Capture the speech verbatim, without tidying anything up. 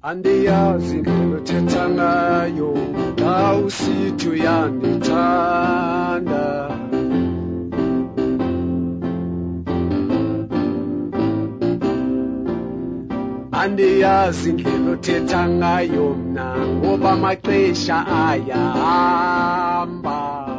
Andiyazi indlela othetha ngayo xa usithi uyandithanda. Andiyazi indlela othetha ngayo mna ngoba amaxesha ayahamba.